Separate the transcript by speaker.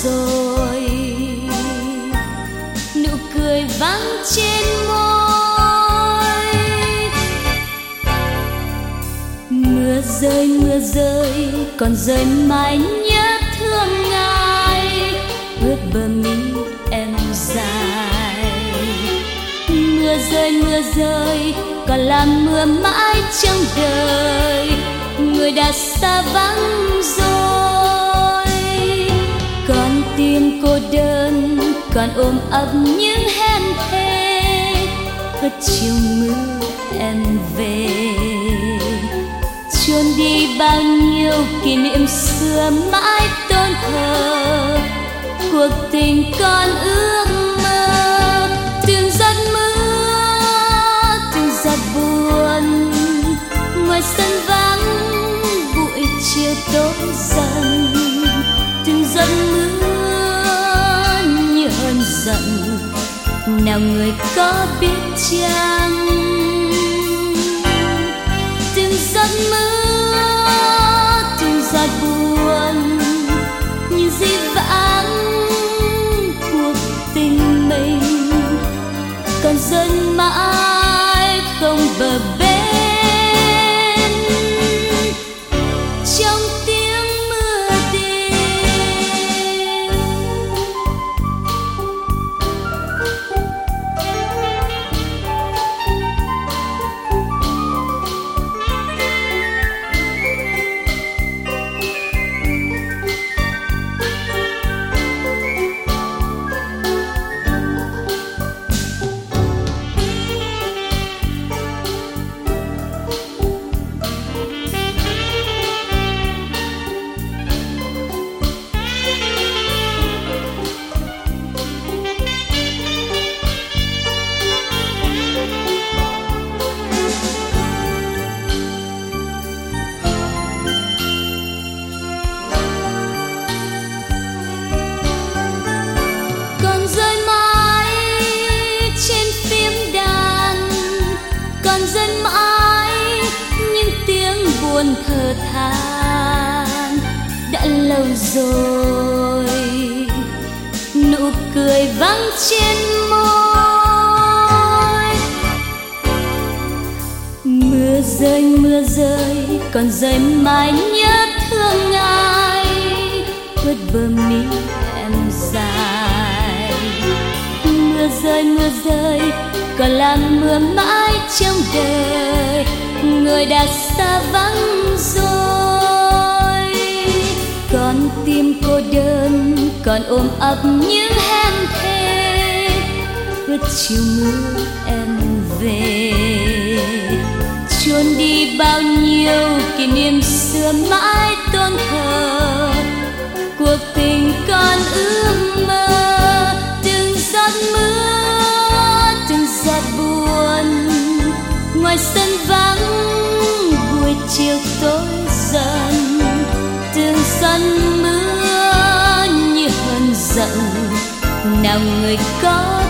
Speaker 1: rồi, nụ cười vắng trên môi. Mưa rơi còn rơi mãi nhớ thương ngài, ướt bờ mi em dài. Mưa rơi còn làm mưa mãi trong đời, người đã xa vắng rồi. Con tim cô đơn còn ôm ấp những hẹn thề, ướt chiều mưa em về, chôn đi bao nhiêu kỷ niệm xưa mãi tôn thờ. Cuộc tình con ước mơ, từng giọt mưa, từng giọt buồn, ngoài sân vắng buổi chiều tối dần. Từng giọt mưa như hờn giận, nào người có biết chăng? Từng giọt mưa, từng giọt buồn, như dĩ vãng cuộc tình mình, còn rơi mãi không bờ bến. Trong tiếng mưa đêm, buồn thở than. Đã lâu rồi nụ cười vắng trên môi. Mưa rơi còn rơi mãi nhớ thương ngài, ướt bờ mi em dài. Mưa rơi còn làm mưa mãi trong đời, người đã xa vắng rồi. Con tim cô đơn còn ôm ấp những hẹn thề, ướt chiều mưa em về, chôn đi bao nhiêu kỷ niệm xưa mãi tôn thờ. Cuộc tình con ước mơ, từng giọt mưa, từng giọt buồn, ngoài sân vắng buổi chiều tối dần. Từng giọt mưa như hờn giận, nào người có